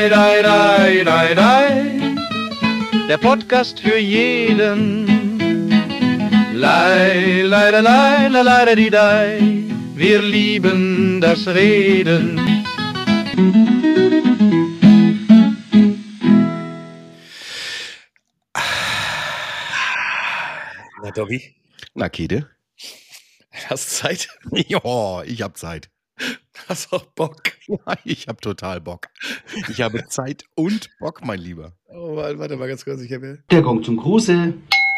dai, dai, dai, dai. Der Podcast für jeden. Lei, leider, leider, leider, die dai. Wir lieben das Reden. Na, Dobby? Na, Kede? Hast du Zeit? Ja, ich hab Zeit. Hast auch Bock? Ja, ich hab total Bock. Ich habe Zeit und Bock, mein Lieber. Oh Mann, warte mal ganz kurz. Ich habe Deckung zum Gruße.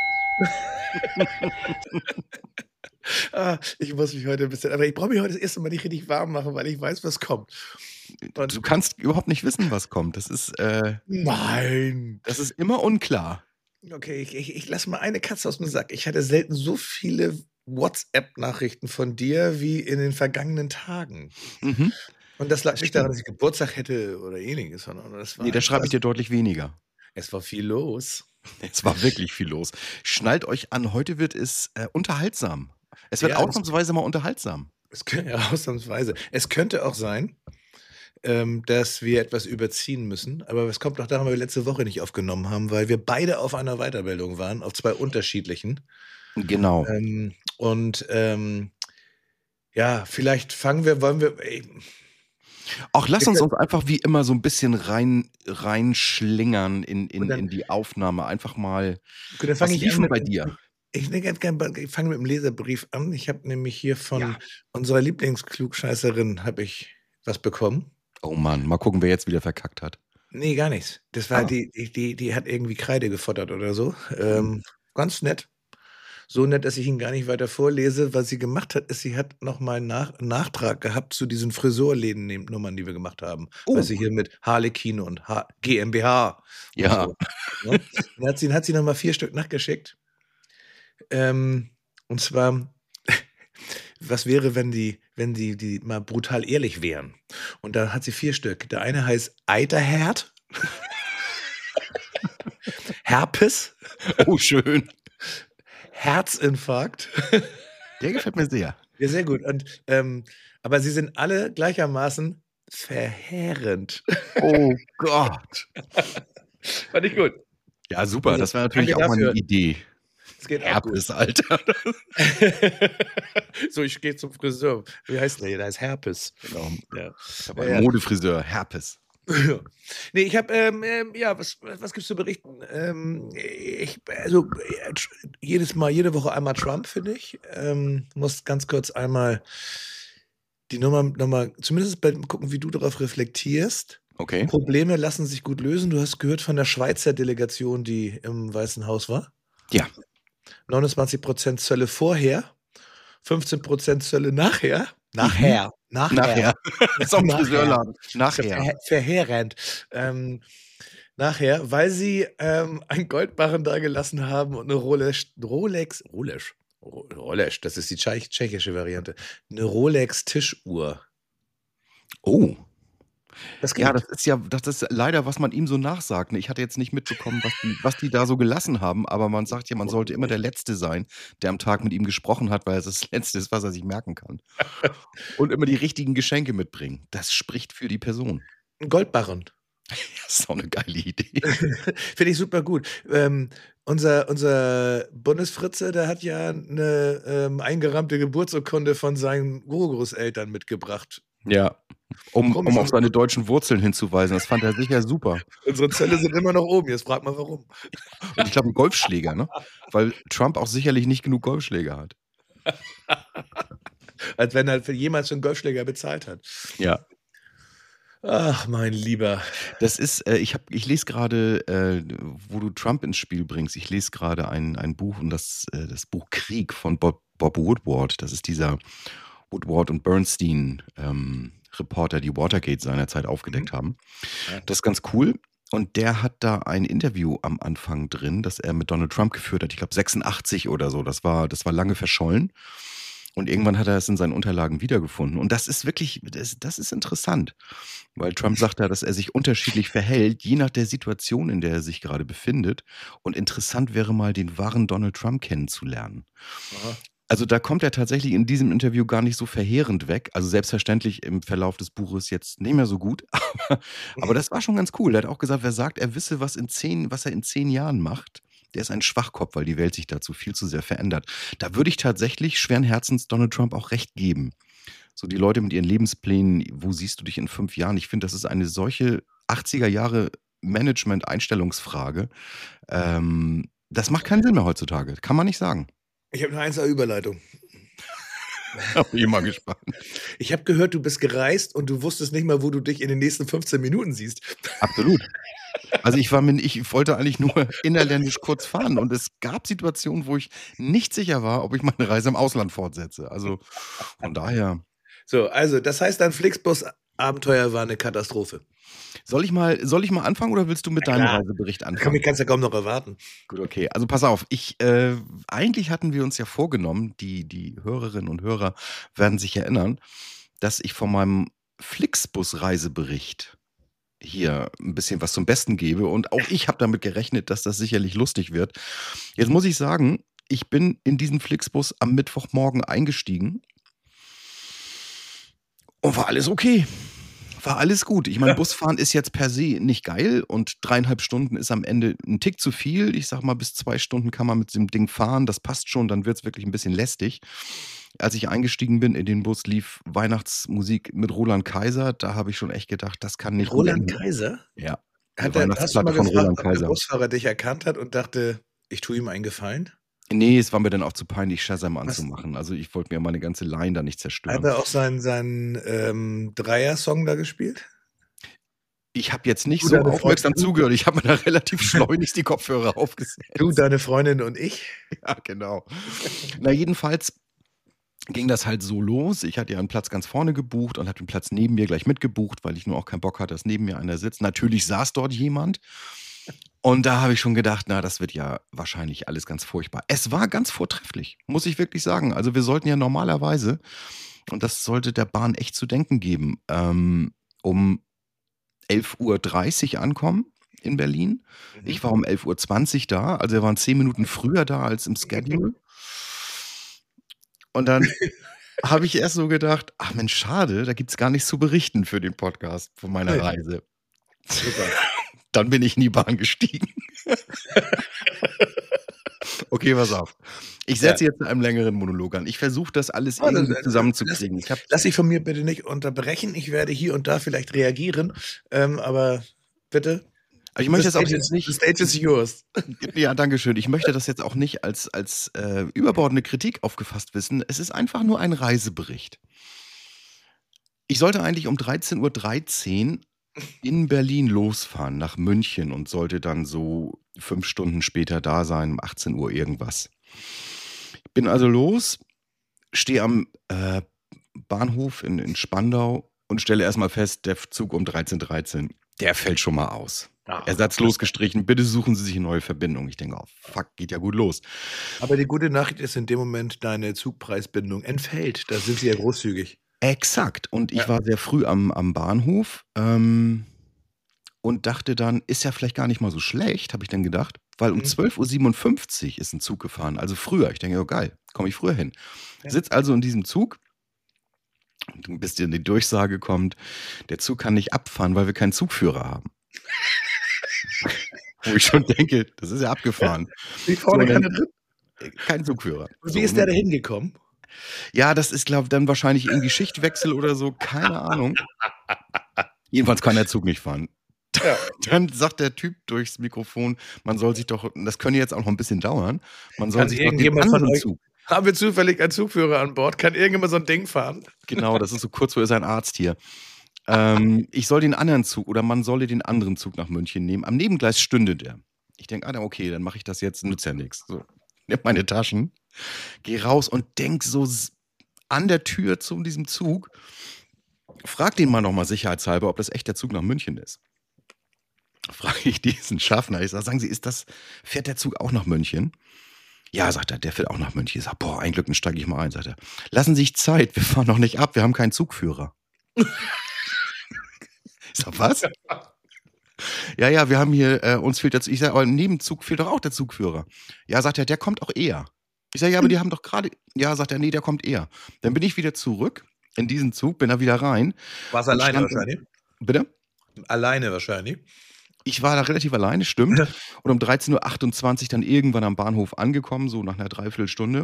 ich muss mich heute ein bisschen, aber ich brauche mich heute das erste Mal nicht richtig warm machen, weil ich weiß, was kommt. Und Du kannst überhaupt nicht wissen, was kommt. Das ist nein. immer unklar. Okay, ich lasse mal eine Katze aus dem Sack. Ich hatte selten so viele WhatsApp-Nachrichten von dir wie in den vergangenen Tagen. Mhm. Und das lag Das nicht daran, dass ich Geburtstag hätte oder ähnliches, sondern das war Nee, da schreibe ich dir deutlich weniger. es war viel los. Es war wirklich viel los. Schnallt euch an, heute wird es unterhaltsam. Es wird Ja, ausnahmsweise mal unterhaltsam. Ausnahmsweise. Es könnte auch sein, dass wir etwas überziehen müssen, aber es kommt noch daran, weil wir letzte Woche nicht aufgenommen haben, weil wir beide auf einer Weiterbildung waren, auf zwei unterschiedlichen. Genau. Ja, vielleicht wollen wir. Auch lass uns einfach wie immer so ein bisschen reinschlingern in die Aufnahme. Einfach mal. Gut, dann Was fange ich lief an denn bei dir? Ich fange mit dem Leserbrief an. Ich habe nämlich hier von Ja. unserer Lieblingsklugscheißerin habe ich was bekommen. Oh Mann, mal gucken, wer jetzt wieder verkackt hat. Nee, gar nichts. Das war Ah. die hat irgendwie Kreide gefuttert oder so. Ganz nett. So nett, dass ich ihn gar nicht weiter vorlese. Was sie gemacht hat, ist, sie hat nochmal einen Nachtrag gehabt zu diesen Friseurläden-Nummern, die wir gemacht haben. Oh. Weißt du, hier mit Harlekin und GmbH. Ja. Und so, ne? Dann hat sie nochmal 4 Stück nachgeschickt. Und zwar, was wäre, wenn die mal brutal ehrlich wären? Und da hat sie 4 Stück. Der eine heißt Eiterherd, Herpes, Oh, schön. Herzinfarkt. Der gefällt mir sehr. Ja, sehr gut. Und, aber sie sind alle gleichermaßen verheerend. Oh Gott. Fand ich gut. Ja, super. Also, Das wäre natürlich danke auch mal eine dafür. Idee. Es geht auch gut. Herpes, Alter. So, ich gehe zum Friseur. Wie heißt der hier? Der heißt Herpes. Genau. Ja. Aber ein Modefriseur, Herpes. Nee, ich habe, ja, was gibt's zu berichten? Jede Woche einmal Trump, finde ich. Muss ganz kurz einmal die Nummer nochmal, zumindest gucken, wie du darauf reflektierst. Okay. Probleme lassen sich gut lösen. Du hast gehört von der Schweizer Delegation, die im Weißen Haus war. Ja. 29% Zölle vorher, 15% Zölle nachher. Nachher. Das ist auch ein Friseurladen. Nachher. Verheerend. Nachher, weil sie einen Goldbarren da gelassen haben und eine Rolex, das ist die tschechische Variante, eine Rolex-Tischuhr. Oh. Das geht. Ja, das ist leider, was man ihm so nachsagt. Ich hatte jetzt nicht mitbekommen, was die da so gelassen haben, aber man sagt ja, man sollte immer der Letzte sein, der am Tag mit ihm gesprochen hat, weil es das Letzte ist, was er sich merken kann. Und immer die richtigen Geschenke mitbringen. Das spricht für die Person. Ein Goldbarren. Das ist auch eine geile Idee. Finde ich super gut. Unser Bundesfritze, der hat ja eine eingerahmte Geburtsurkunde von seinen Urgroßeltern mitgebracht. Ja, um auf seine deutschen Wurzeln hinzuweisen. Das fand er sicher super. Unsere Zölle sind immer noch oben. Jetzt fragt man, warum. Und ich glaube, ein Golfschläger, ne? Weil Trump auch sicherlich nicht genug Golfschläger hat. Als wenn er für jemals für einen Golfschläger bezahlt hat. Ja. Ach, mein Lieber. Das ist, ich lese gerade, wo du Trump ins Spiel bringst, ich lese gerade ein Buch, und das Buch Krieg von Bob Woodward. Das ist dieser Woodward und Bernstein Reporter, die Watergate seinerzeit aufgedeckt haben. Ja. Das ist ganz cool. Und der hat da ein Interview am Anfang drin, das er mit Donald Trump geführt hat. Ich glaube 86 oder so. Das war lange verschollen. Und irgendwann hat er es in seinen Unterlagen wiedergefunden. Und das ist wirklich, das ist interessant. Weil Trump sagt ja, dass er sich unterschiedlich verhält, je nach der Situation, in der er sich gerade befindet. Und interessant wäre mal, den wahren Donald Trump kennenzulernen. Aha. Also da kommt er tatsächlich in diesem Interview gar nicht so verheerend weg. Also selbstverständlich im Verlauf des Buches jetzt nicht mehr so gut. Aber das war schon ganz cool. Er hat auch gesagt, wer sagt, er wisse, was er in 10 Jahren macht, der ist ein Schwachkopf, weil die Welt sich dazu viel zu sehr verändert. Da würde ich tatsächlich schweren Herzens Donald Trump auch recht geben. So die Leute mit ihren Lebensplänen, wo siehst du dich in 5 Jahren? Ich finde, das ist eine solche 80er Jahre Management-Einstellungsfrage. Das macht keinen Sinn mehr heutzutage. Kann man nicht sagen. Ich habe eine 1er Überleitung. Bin ich mal gespannt. Ich habe gehört, du bist gereist und du wusstest nicht mal, wo du dich in den nächsten 15 Minuten siehst. Absolut. Also ich wollte eigentlich nur innerländisch kurz fahren und es gab Situationen, wo ich nicht sicher war, ob ich meine Reise im Ausland fortsetze. Also von daher. So, also das heißt, dein Flixbus-Abenteuer war eine Katastrophe. Soll ich mal anfangen oder willst du mit deinem Reisebericht anfangen? Ich kann es ja kaum noch erwarten. Gut, okay. Also pass auf, eigentlich hatten wir uns ja vorgenommen, die Hörerinnen und Hörer werden sich erinnern, dass ich von meinem Flixbus-Reisebericht hier ein bisschen was zum Besten gebe und auch ich habe damit gerechnet, dass das sicherlich lustig wird. Jetzt muss ich sagen, ich bin in diesen Flixbus am Mittwochmorgen eingestiegen und war alles okay. War alles gut. Ich meine, Busfahren ist jetzt per se nicht geil und 3,5 Stunden ist am Ende ein Tick zu viel. Ich sag mal, bis 2 Stunden kann man mit dem Ding fahren. Das passt schon, dann wird es wirklich ein bisschen lästig. Als ich eingestiegen bin in den Bus, lief Weihnachtsmusik mit Roland Kaiser. Da habe ich schon echt gedacht, das kann nicht gut Roland enden. Kaiser? Ja. Hast du mal gefragt, ob der Busfahrer dich erkannt hat und dachte, ich tue ihm einen Gefallen? Nee, es war mir dann auch zu peinlich, Shazam anzumachen. Also ich wollte mir meine ganze Line da nicht zerstören. Hat er auch seinen Dreier-Song da gespielt? Ich habe jetzt nicht so aufmerksam zugehört. Ich habe mir da relativ schleunigst die Kopfhörer aufgesetzt. Du, deine Freundin und ich? Ja, genau. Na, jedenfalls ging das halt so los. Ich hatte ja einen Platz ganz vorne gebucht und hatte den Platz neben mir gleich mitgebucht, weil ich nur auch keinen Bock hatte, dass neben mir einer sitzt. Natürlich saß dort jemand. Und da habe ich schon gedacht, na, das wird ja wahrscheinlich alles ganz furchtbar. Es war ganz vortrefflich, muss ich wirklich sagen. Also wir sollten ja normalerweise, und das sollte der Bahn echt zu denken geben, um 11:30 Uhr ankommen in Berlin. Ich war um 11:20 Uhr da, also wir waren 10 Minuten früher da als im Schedule. Und dann habe ich erst so gedacht, ach Mensch, schade, da gibt es gar nichts zu berichten für den Podcast von meiner Reise. Super. Dann bin ich in die Bahn gestiegen. Okay, pass auf. Ich setze jetzt einem längeren Monolog an. Ich versuche das alles irgendwie zusammenzukriegen. Lass dich von mir bitte nicht unterbrechen. Ich werde hier und da vielleicht reagieren. Aber bitte. Also ich möchte das auch jetzt nicht. The stage is yours. Ja, danke schön. Ich möchte das jetzt auch nicht als überbordende Kritik aufgefasst wissen. Es ist einfach nur ein Reisebericht. Ich sollte eigentlich um 13:13 Uhr in Berlin losfahren nach München und sollte dann so 5 Stunden später da sein, um 18 Uhr irgendwas. Ich bin also los, stehe am Bahnhof in Spandau und stelle erstmal fest, der Zug um 13:13 Uhr, der fällt schon mal aus. Ersatzlos gestrichen, bitte suchen Sie sich eine neue Verbindung. Ich denke, oh fuck, geht ja gut los. Aber die gute Nachricht ist, in dem Moment deine Zugpreisbindung entfällt. Da sind sie ja großzügig. Exakt. Und ich war sehr früh am Bahnhof und dachte dann, ist ja vielleicht gar nicht mal so schlecht, habe ich dann gedacht, weil um 12:57 Uhr ist ein Zug gefahren, also früher. Ich denke, oh geil, komme ich früher hin. Sitz also in diesem Zug, bis dir die Durchsage kommt, der Zug kann nicht abfahren, weil wir keinen Zugführer haben. Wo ich schon denke, das ist ja abgefahren. Wie vorne keine drin? Kein Zugführer. Und wie ist der da hingekommen? Ja, das ist, glaube ich, dann wahrscheinlich irgendwie Schichtwechsel oder so, keine Ahnung. Jedenfalls kann der Zug nicht fahren. Ja. Dann sagt der Typ durchs Mikrofon, man soll sich doch, das könnte jetzt auch noch ein bisschen dauern, man soll sich doch den anderen Zug. Haben wir zufällig einen Zugführer an Bord? Kann irgendjemand so ein Ding fahren? Genau, das ist so kurz vor, ist ein Arzt hier. Ich soll den anderen Zug oder man solle den anderen Zug nach München nehmen. Am Nebengleis stünde der. Ich denke, okay, dann mache ich das jetzt, nützt ja nichts. So, nimm meine Taschen, geh raus und denk so an der Tür zu diesem Zug, frag den mal nochmal sicherheitshalber, ob das echt der Zug nach München ist. Frage ich diesen Schaffner, ich sage, sagen Sie, fährt der Zug auch nach München? Ja, sagt er, der fährt auch nach München. Ich sage, boah, ein Glück, dann steige ich mal ein, sagt er. Lassen Sie sich Zeit, wir fahren noch nicht ab, wir haben keinen Zugführer. Ich sag, was? Ja, wir haben hier, uns fehlt der Zug. Ich sage, aber neben dem Zug fehlt doch auch der Zugführer. Ja, sagt er, der kommt auch eher. Ich sage, ja, aber die haben doch gerade, ja, sagt er, nee, der kommt eher. Dann bin ich wieder zurück in diesen Zug, bin da wieder rein. Warst alleine wahrscheinlich? Bitte? Alleine wahrscheinlich. Ich war da relativ alleine, stimmt. Und um 13:28 Uhr dann irgendwann am Bahnhof angekommen, so nach einer Dreiviertelstunde.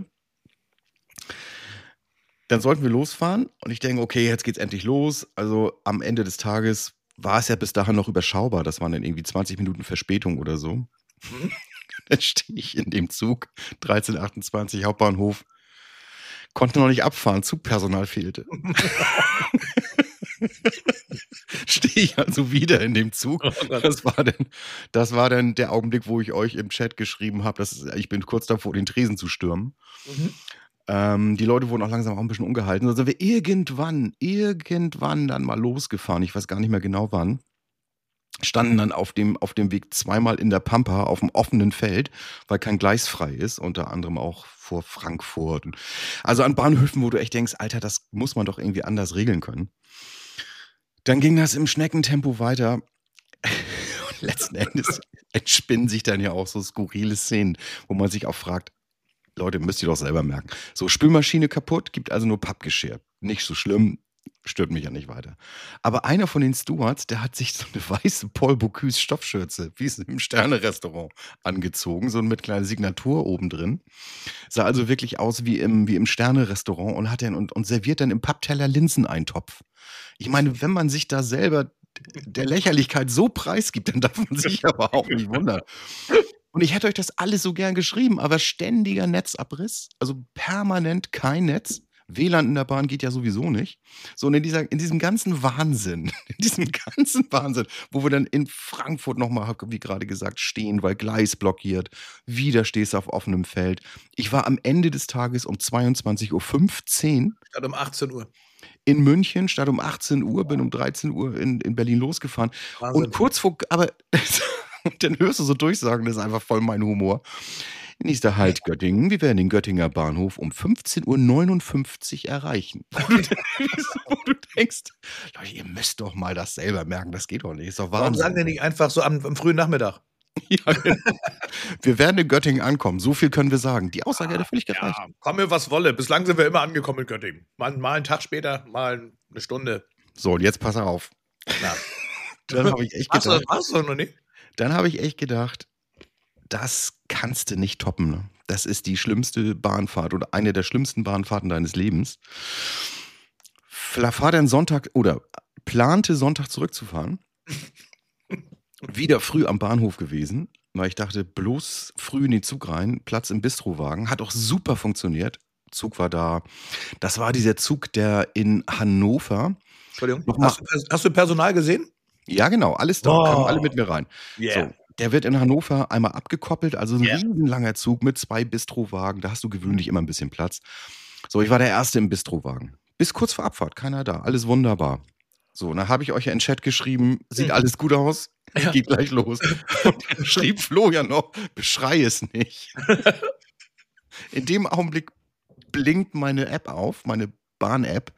Dann sollten wir losfahren und ich denke, okay, jetzt geht's endlich los. Also am Ende des Tages war es ja bis dahin noch überschaubar. Das waren dann irgendwie 20 Minuten Verspätung oder so. Dann stehe ich in dem Zug, 13:28 Hauptbahnhof, konnte noch nicht abfahren, Zugpersonal fehlte. Stehe ich also wieder in dem Zug. Das war dann der Augenblick, wo ich euch im Chat geschrieben habe, ich bin kurz davor, den Tresen zu stürmen. Die Leute wurden auch langsam auch ein bisschen ungehalten. Dann sind wir irgendwann dann mal losgefahren. Ich weiß gar nicht mehr genau wann. Standen dann auf dem Weg zweimal in der Pampa auf dem offenen Feld, weil kein Gleis frei ist, unter anderem auch vor Frankfurt. Also an Bahnhöfen, wo du echt denkst, Alter, das muss man doch irgendwie anders regeln können. Dann ging das im Schneckentempo weiter. Und letzten Endes entspinnen sich dann ja auch so skurrile Szenen, wo man sich auch fragt, Leute, müsst ihr doch selber merken. So, Spülmaschine kaputt, gibt also nur Pappgeschirr. Nicht so schlimm, stört mich ja nicht weiter. Aber einer von den Stewards, der hat sich so eine weiße Paul Bocuse Stoffschürze, wie es im Sterne-Restaurant, angezogen, so mit kleiner Signatur oben drin. Sah also wirklich aus wie im Sterne-Restaurant und serviert dann im Pappteller Linseneintopf. Ich meine, wenn man sich da selber der Lächerlichkeit so preisgibt, dann darf man sich aber auch nicht wundern. Und ich hätte euch das alles so gern geschrieben, aber ständiger Netzabriss, also permanent kein Netz. WLAN in der Bahn geht ja sowieso nicht. So, und in diesem ganzen Wahnsinn, wo wir dann in Frankfurt nochmal, wie gerade gesagt, stehen, weil Gleis blockiert, wieder stehst du auf offenem Feld. Ich war am Ende des Tages um 22:15 Uhr. Statt um 18 Uhr. In München, statt um 18 Uhr, bin um 13 Uhr in Berlin losgefahren. Wahnsinn. Und kurz vor, aber dann hörst du so Durchsagen, das ist einfach voll mein Humor. Nächster Halt Göttingen. Wir werden den Göttinger Bahnhof um 15:59 Uhr erreichen. Wo du denkst, Leute, ihr müsst doch mal das selber merken, das geht doch nicht. Ist doch Wahnsinn. Warum sagen die nicht einfach so am frühen Nachmittag? Ja, genau. Wir werden in Göttingen ankommen, so viel können wir sagen. Die Aussage hätte völlig gereicht. Ja, komme was wolle. Bislang sind wir immer angekommen in Göttingen. Mal einen Tag später, mal eine Stunde. So, und jetzt pass auf. Ja. Dann habe ich echt gedacht. Warst du noch nicht? Dann habe ich echt gedacht, das kannst du nicht toppen. Ne? Das ist die schlimmste Bahnfahrt oder eine der schlimmsten Bahnfahrten deines Lebens. Fahr dann Sonntag oder plante Sonntag zurückzufahren. Wieder früh am Bahnhof gewesen, weil ich dachte, bloß früh in den Zug rein, Platz im Bistrowagen. Hat auch super funktioniert. Zug war da. Das war dieser Zug, der in Hannover. Entschuldigung. Hast du Personal gesehen? Ja, genau, alles da, kamen alle mit mir rein. Yeah. So, der wird in Hannover einmal abgekoppelt, also ein riesenlanger Zug mit 2 Bistrowagen, da hast du gewöhnlich immer ein bisschen Platz. So, ich war der Erste im Bistrowagen. Bis kurz vor Abfahrt, keiner da, alles wunderbar. So, dann habe ich euch ja in den Chat geschrieben, sieht alles gut aus, geht gleich los. Und dann schrieb Flo ja noch, beschrei es nicht. In dem Augenblick blinkt meine App auf, meine Bahn-App.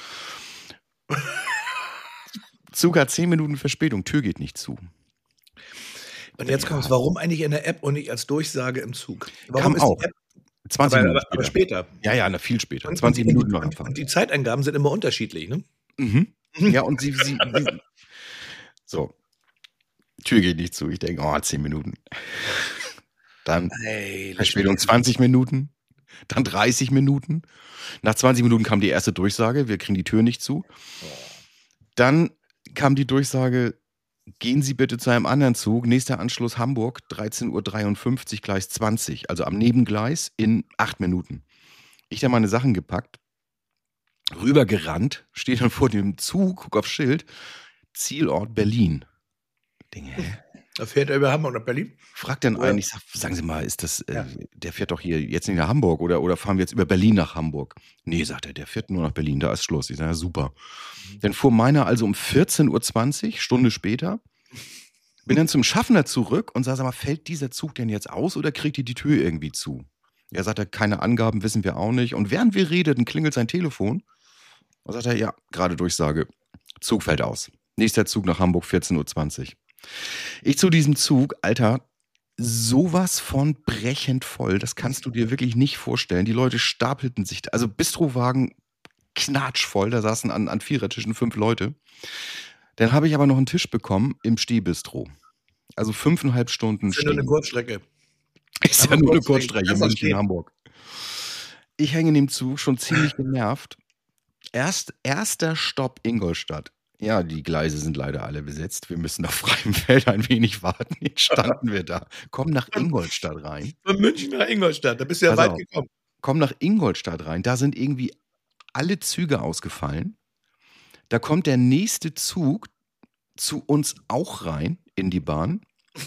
Zug hat 10 Minuten Verspätung, Tür geht nicht zu. Und jetzt kommt's, warum eigentlich in der App und nicht als Durchsage im Zug? Warum Kam auch. Die App 20 Minuten aber später? Ja, viel später. 20 Minuten noch anfangen. Und die Zeitangaben sind immer unterschiedlich, ne? Ja, und sie so, Tür geht nicht zu. Ich denke, 10 Minuten. Dann Verspätung 20 Minuten, dann 30 Minuten. Nach 20 Minuten kam die erste Durchsage, wir kriegen die Tür nicht zu. Dann kam die Durchsage, gehen Sie bitte zu einem anderen Zug, nächster Anschluss Hamburg, 13:53 Uhr, Gleis 20, also am Nebengleis in 8 Minuten. Ich da meine Sachen gepackt, rübergerannt, stehe dann vor dem Zug, guck aufs Schild, Zielort Berlin. Denke, Da fährt er über Hamburg nach Berlin? Fragt dann einen, ich sag, sagen Sie mal, ist das, der fährt doch hier jetzt nicht nach Hamburg oder fahren wir jetzt über Berlin nach Hamburg? Nee, sagt er, der fährt nur nach Berlin, da ist Schluss. Ich sage, ja, super. Dann fuhr meiner also um 14:20 Uhr, Stunde später, bin dann zum Schaffner zurück und sag mal, fällt dieser Zug denn jetzt aus oder kriegt ihr die Tür irgendwie zu? Er sagt, keine Angaben, wissen wir auch nicht. Und während wir redeten, klingelt sein Telefon. Und sagt er, ja, gerade Durchsage, Zug fällt aus. Nächster Zug nach Hamburg, 14:20 Uhr. Ich zu diesem Zug, Alter, sowas von brechend voll. Das kannst du dir wirklich nicht vorstellen. Die Leute stapelten sich, also Bistrowagen knatschvoll, da saßen an Vierertischen 5 Leute. Dann habe ich aber noch einen Tisch bekommen im Stehbistro. Also 5,5 Stunden Das ist ja nur eine stehen. Kurzstrecke. Ist ja Aber nur eine Kurzstrecke, Kurzstrecke in kannst auch München, stehen. Hamburg. Ich hänge in dem Zug, schon ziemlich genervt. Erster Stopp Ingolstadt. Ja, die Gleise sind leider alle besetzt. Wir müssen auf freiem Feld ein wenig warten. Jetzt standen wir da. Komm nach Ingolstadt rein. Von München nach Ingolstadt, da bist du ja Pass weit auf. gekommen. Komm nach Ingolstadt rein. Da sind irgendwie alle Züge ausgefallen. Da kommt der nächste Zug zu uns auch rein in die Bahn.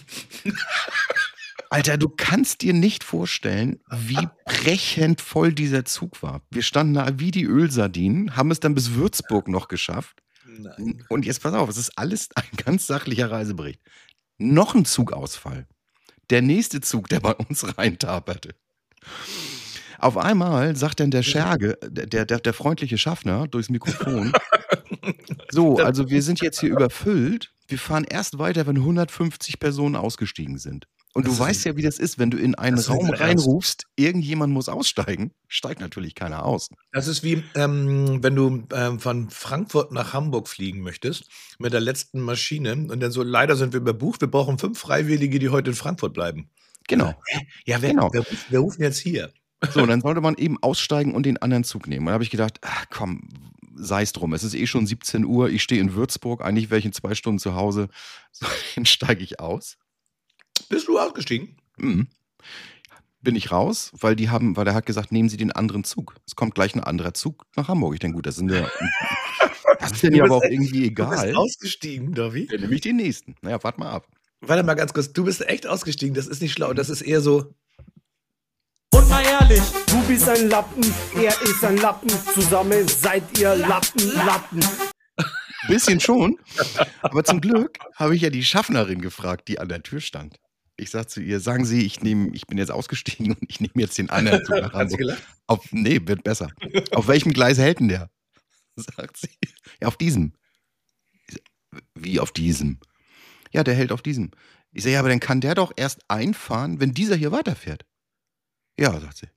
Alter, du kannst dir nicht vorstellen, wie brechend voll dieser Zug war. Wir standen da wie die Ölsardinen, haben es dann bis Würzburg noch geschafft. Nein. Und jetzt pass auf, es ist alles ein ganz sachlicher Reisebericht. Noch ein Zugausfall. Der nächste Zug, der bei uns reintaperte. Auf einmal sagt dann der Scherge, der freundliche Schaffner durchs Mikrofon, so, also wir sind jetzt hier überfüllt, wir fahren erst weiter, wenn 150 Personen ausgestiegen sind. Und du weißt ja, wie das ist, wenn du in einen Raum reinrufst, irgendjemand muss aussteigen, steigt natürlich keiner aus. Das ist wie, wenn du von Frankfurt nach Hamburg fliegen möchtest, mit der letzten Maschine und dann so, leider sind wir überbucht, wir brauchen 5 Freiwillige, die heute in Frankfurt bleiben. Genau. Ja, Genau. wir rufen jetzt hier. So, dann sollte man eben aussteigen und den anderen Zug nehmen. Und da habe ich gedacht, ach komm, sei es drum. Es ist eh schon 17 Uhr, ich stehe in Würzburg, eigentlich wäre ich in 2 Stunden zu Hause. So, dann steige ich aus. Bist du ausgestiegen? Mhm. Bin ich raus, weil er hat gesagt, nehmen Sie den anderen Zug. Es kommt gleich ein anderer Zug nach Hamburg. Ich denke, gut, das ist denn ja aber auch irgendwie egal. Du bist ausgestiegen, Davi? Dann nehme ich den nächsten. Naja, warte mal ab. Warte mal ganz kurz, du bist echt ausgestiegen, das ist nicht schlau, das ist eher so... Und mal ehrlich, du bist ein Lappen, er ist ein Lappen, zusammen seid ihr Lappen. Bisschen schon, aber zum Glück habe ich ja die Schaffnerin gefragt, die an der Tür stand. Ich sage zu ihr, sagen Sie, ich bin jetzt ausgestiegen und ich nehme jetzt den anderen Zug nach Hat sie Hamburg. gelacht? Nee, wird besser. Auf welchem Gleis hält denn der? Sagt sie. Ja, auf diesem. Ich sag, wie auf diesem? Ja, der hält auf diesem. Ich sage, ja, aber dann kann der doch erst einfahren, wenn dieser hier weiterfährt. Ja, sagt sie.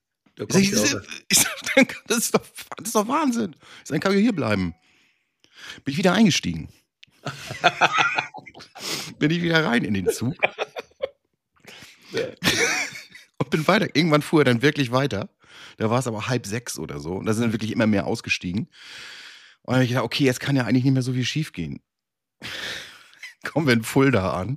Das ist doch Wahnsinn. Dann kann ich hier bleiben. Bin ich wieder eingestiegen. Bin ich wieder rein in den Zug. Und bin weiter. Irgendwann fuhr er dann wirklich weiter. Da war es aber 5:30 oder so. Und da sind dann wirklich immer mehr ausgestiegen. Und dann habe ich gedacht, okay, jetzt kann ja eigentlich nicht mehr so viel schief gehen. Kommen wir in Fulda an.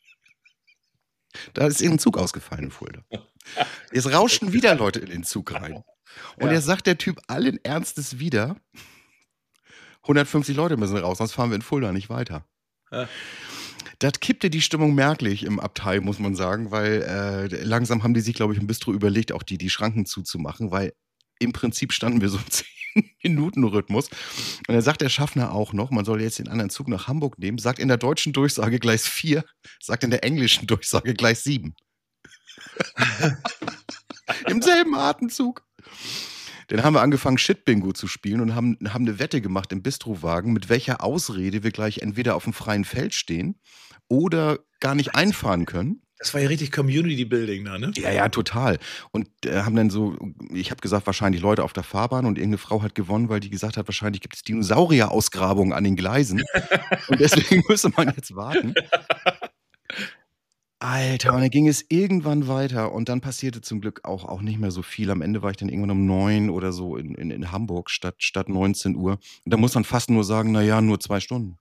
Da ist irgendein Zug ausgefallen in Fulda. Jetzt rauschten wieder Leute in den Zug rein. Und jetzt sagt der Typ allen Ernstes wieder, 150 Leute müssen raus, sonst fahren wir in Fulda nicht weiter. Ja. Das kippte die Stimmung merklich im Abteil, muss man sagen, weil langsam haben die sich, glaube ich, im Bistro überlegt, auch die Schranken zuzumachen, weil im Prinzip standen wir so im 10-Minuten-Rhythmus. Und dann sagt der Schaffner auch noch, man soll jetzt den anderen Zug nach Hamburg nehmen, sagt in der deutschen Durchsage Gleis 4, sagt in der englischen Durchsage Gleis 7. Im selben Atemzug. Dann haben wir angefangen, Shit-Bingo zu spielen und haben eine Wette gemacht im Bistrowagen, mit welcher Ausrede wir gleich entweder auf dem freien Feld stehen oder gar nicht einfahren können. Das war ja richtig Community-Building da, ne? Ja, total. Und haben dann so, ich habe gesagt, wahrscheinlich Leute auf der Fahrbahn und irgendeine Frau hat gewonnen, weil die gesagt hat, wahrscheinlich gibt es Dinosaurier-Ausgrabungen an den Gleisen. Und deswegen müsste man jetzt warten. Alter, und dann ging es irgendwann weiter und dann passierte zum Glück auch nicht mehr so viel. Am Ende war ich dann irgendwann um 9 oder so in Hamburg statt 19 Uhr. Und da muss man fast nur sagen, naja, nur 2 Stunden.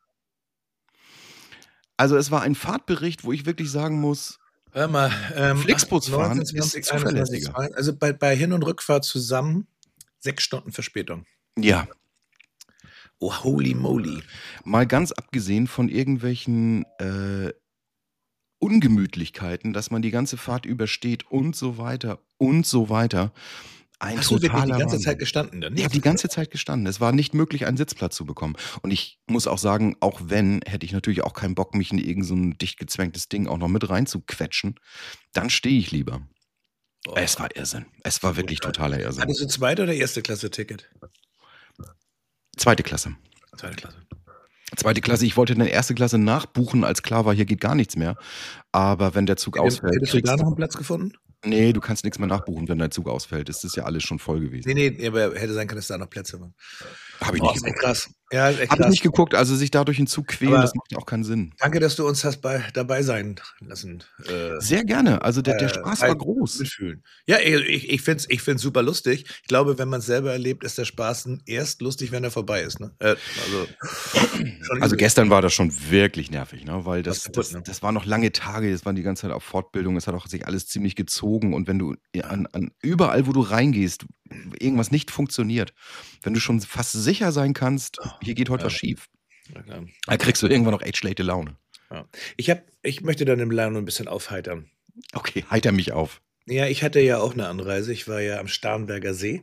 Also es war ein Fahrtbericht, wo ich wirklich sagen muss, Hör mal, Flixbus fahren 29, ist zuverlässiger. 21, also bei Hin- und Rückfahrt zusammen 6 Stunden Verspätung. Ja. Oh, holy moly. Mal ganz abgesehen von irgendwelchen Ungemütlichkeiten, dass man die ganze Fahrt übersteht und so weiter und so weiter. Hast du wirklich die ganze Zeit gestanden dann? Ich habe die ganze Zeit gestanden. Es war nicht möglich, einen Sitzplatz zu bekommen. Und ich muss auch sagen, auch wenn, hätte ich natürlich auch keinen Bock, mich in irgend so ein dicht gezwängtes Ding auch noch mit reinzuquetschen. Dann stehe ich lieber. Boah. Es war Irrsinn. Es war wirklich totaler Irrsinn. Hattest du zweite oder erste Klasse Ticket? Zweite Klasse. Zweite Klasse. Zweite Klasse, ich wollte dann erste Klasse nachbuchen, als klar war, hier geht gar nichts mehr. Aber wenn der Zug ausfällt. Hättest du da noch einen Platz gefunden? Nee, du kannst nichts mehr nachbuchen, wenn dein Zug ausfällt. Das ist ja alles schon voll gewesen. Nee, aber hätte sein können, dass da noch Plätze waren. Habe ich Oh, nicht ist echt geguckt. krass. Ja, ist echt Habe ich krass. nicht geguckt, also sich da durch den Zug quälen, Aber- das macht ja auch keinen Sinn. Danke, dass du uns hast dabei sein lassen. Sehr gerne, also der Spaß war halt groß. Mitfühlen. Ja, ich find's super lustig. Ich glaube, wenn man es selber erlebt, ist der Spaß erst lustig, wenn er vorbei ist. Ne? Schon Also übel. gestern war das schon wirklich nervig, ne? Weil Was kaputt, ne? das waren noch lange Tage, das waren die ganze Zeit auf Fortbildung, es hat auch sich alles ziemlich gezogen und wenn du an überall, wo du reingehst, irgendwas nicht funktioniert, wenn du schon fast sicher sein kannst, hier geht heute was schief, Ja, klar. dann kriegst du irgendwann noch echt schlechte Laune. Ja. Ich möchte dann im Laune ein bisschen aufheitern. Okay, heiter mich auf. Ja, ich hatte ja auch eine Anreise. Ich war ja am Starnberger See.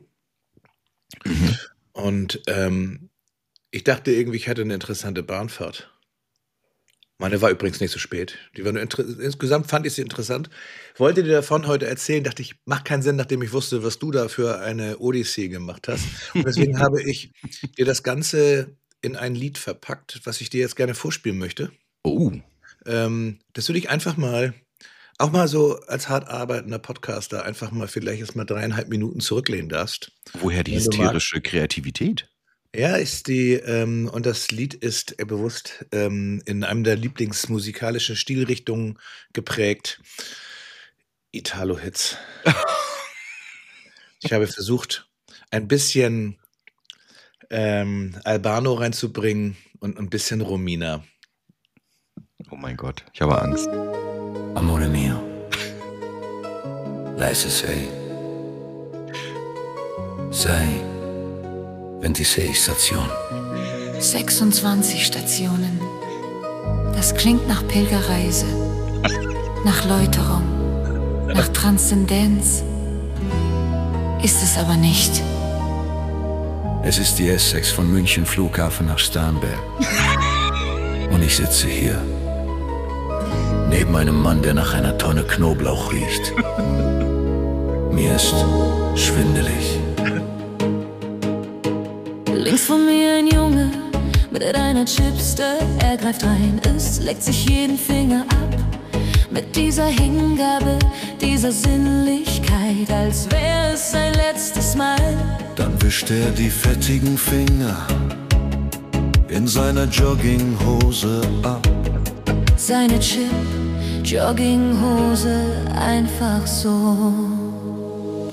Und ich dachte irgendwie, ich hatte eine interessante Bahnfahrt. Meine war übrigens nicht so spät. Die war nur insgesamt fand ich sie interessant. Wollte dir davon heute erzählen, dachte ich, macht keinen Sinn, nachdem ich wusste, was du da für eine Odyssee gemacht hast. Und deswegen habe ich dir das Ganze in ein Lied verpackt, was ich dir jetzt gerne vorspielen möchte. Oh, Dass du dich einfach mal, auch mal so als hart arbeitender Podcaster, einfach mal vielleicht erst mal 3,5 Minuten zurücklehnen darfst. woher die Wenn du hysterische Kreativität? Ja, und das Lied ist bewusst in einem der lieblingsmusikalischen Stilrichtungen geprägt. Italo-Hits. Ich habe versucht, ein bisschen Albano reinzubringen und ein bisschen Romina. Oh mein Gott, ich habe Angst. Amore mio, leise sei. Sei 26 Stationen. 26 Stationen. Das klingt nach Pilgerreise, nach Läuterung, nach Transzendenz. Ist es aber nicht. Es ist die S6 von München Flughafen nach Starnberg. Und ich sitze hier, neben einem Mann, der nach einer Tonne Knoblauch riecht. Mir ist schwindelig. Links von mir ein Junge mit einer Chipster. Er greift rein, es leckt sich jeden Finger ab. Mit dieser Hingabe, dieser Sinnlichkeit, als wäre es sein letztes Mal. Dann wischt er die fettigen Finger in seiner Jogginghose ab. Seine Chip-Jogginghose einfach so.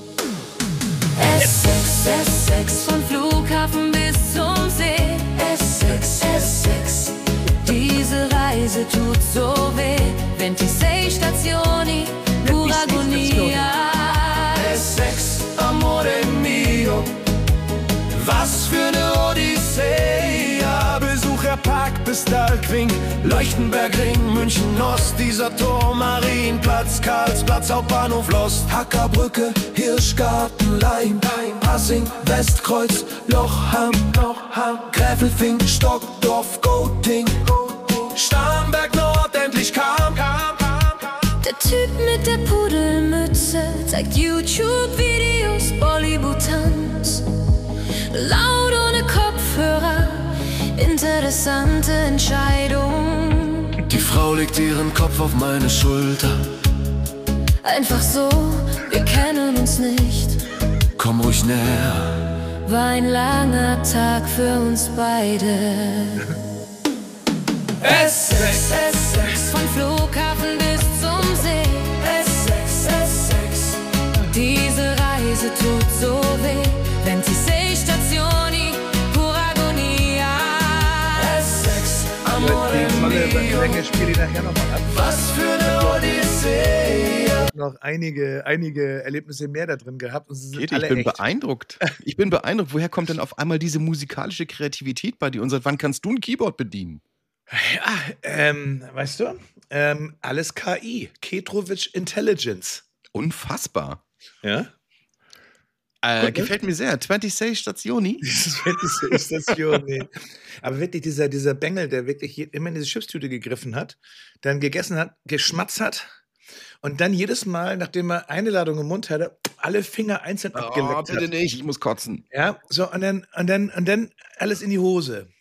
S6, S6, vom Flughafen bis zum See. S6, S6, diese Reise tut so weh. 26 Stazioni, pura agonia. S6, amore mio, was für eine Odyssee. Ja, Besucher Park bis Dalkwing, Leuchtenbergring, München Ost, dieser Tor, Marienplatz, Karlsplatz, Hauptbahnhof Lost, Hackerbrücke, Hirschgarten, Leim, Passing, Westkreuz, Lochham, Gräfelfing, Stockdorf, Goting, Starnberg Nord, endlich kam. Der Typ mit der Pudelmütze zeigt YouTube-Videos, Bollywood-Tanz. Laut ohne Kopfhörer, interessante Entscheidung. Die Frau legt ihren Kopf auf meine Schulter. Einfach so, wir kennen uns nicht. Komm ruhig näher. War ein langer Tag für uns beide. S6, S6, von Flughafen bis zum See. S6, S6. Diese Reise tut so weh. 26 Stazioni, pura agonia. S6, amore mio, Länge spiele ich nachher nochmal ab. was für eine Odyssee. Noch einige Erlebnisse mehr da drin gehabt. Und sie sind Geht, alle ich bin echt. beeindruckt. Ich bin beeindruckt. Woher kommt denn auf einmal diese musikalische Kreativität bei dir? Und seit wann kannst du ein Keyboard bedienen? Ja, weißt du, alles KI. Ketrovic Intelligence. Unfassbar. Ja? Gefällt mir sehr. 26 Stationi. Das ist wirklich so Station, nee. Aber wirklich dieser Bengel, der wirklich immer in diese Chipstüte gegriffen hat, dann gegessen hat, geschmatzt hat und dann jedes Mal, nachdem er eine Ladung im Mund hatte, alle Finger einzeln abgeleckt bitte hat. nicht, ich muss kotzen. Ja, so und dann alles in die Hose.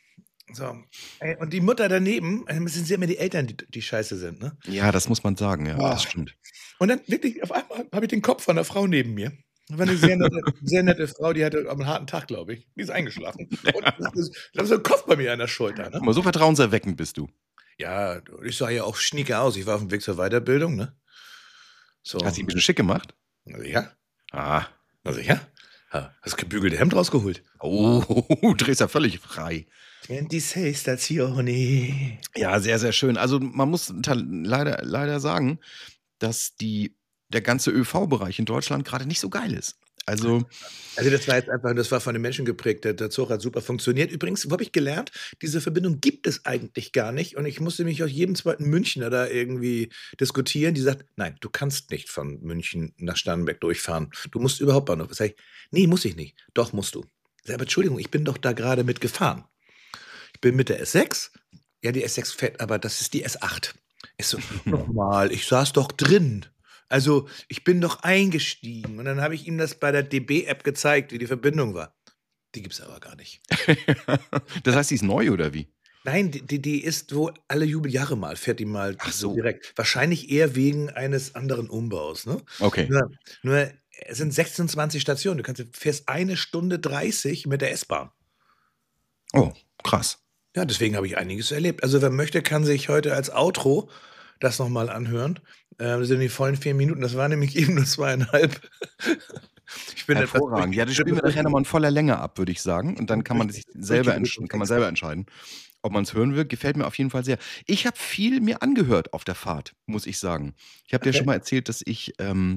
So. Ey, und die Mutter daneben, es sind ja immer die Eltern, die scheiße sind, ne? Ja, das muss man sagen, ja, das stimmt. Und dann wirklich, auf einmal habe ich den Kopf von der Frau neben mir. Das war eine sehr nette Frau, die hatte einen harten Tag, glaube ich. Die ist eingeschlafen. Und da ist so ein Kopf bei mir an der Schulter. Ne? Aber so vertrauenserweckend bist du. Ja, ich sah ja auch schnieke aus. Ich war auf dem Weg zur Weiterbildung, ne? So. Hast du ein bisschen schick gemacht? Na sicher. Ah. Na sicher. Hast gebügelte Hemd rausgeholt. Oh, du drehst ja völlig frei. 26 Stazioni. Ja, sehr, sehr schön. Also man muss leider sagen, dass der ganze ÖV-Bereich in Deutschland gerade nicht so geil ist. Also das war jetzt einfach, das war von den Menschen geprägt. Der Zug hat super funktioniert. Übrigens, wo habe ich gelernt, diese Verbindung gibt es eigentlich gar nicht. Und ich musste mich aus jedem zweiten Münchner da irgendwie diskutieren. Die sagt, nein, du kannst nicht von München nach Starnberg durchfahren. Du musst überhaupt Bahnhof. Sag ich, nee, muss ich nicht. Doch, musst du. Sag, aber Entschuldigung, ich bin doch da gerade mitgefahren. Ich bin mit der S6. Ja, die S6 fährt, aber das ist die S8. Ich so, nochmal, ich saß doch drin. Also, ich bin doch eingestiegen. Und dann habe ich ihm das bei der DB-App gezeigt, wie die Verbindung war. Die gibt es aber gar nicht. Das heißt, die ist neu oder wie? Nein, die ist wo alle Jubeljahre mal, fährt die mal so. Direkt. Wahrscheinlich eher wegen eines anderen Umbaus. Ne? Okay. Nur es sind 26 Stationen. Du fährst 1 Stunde 30 mit der S-Bahn. Oh, krass. Ja, deswegen habe ich einiges erlebt. Also wer möchte, kann sich heute als Outro das nochmal anhören. Das sind die vollen 4 Minuten. Das war nämlich eben nur 2,5. Ich bin hervorragend. Ja, das spielen wir nachher nochmal in voller Länge ab, würde ich sagen. Und dann kann man sich selber entscheiden, ob man es hören will. Gefällt mir auf jeden Fall sehr. Ich habe viel mir angehört auf der Fahrt, muss ich sagen. Ich habe dir schon mal erzählt, dass ich,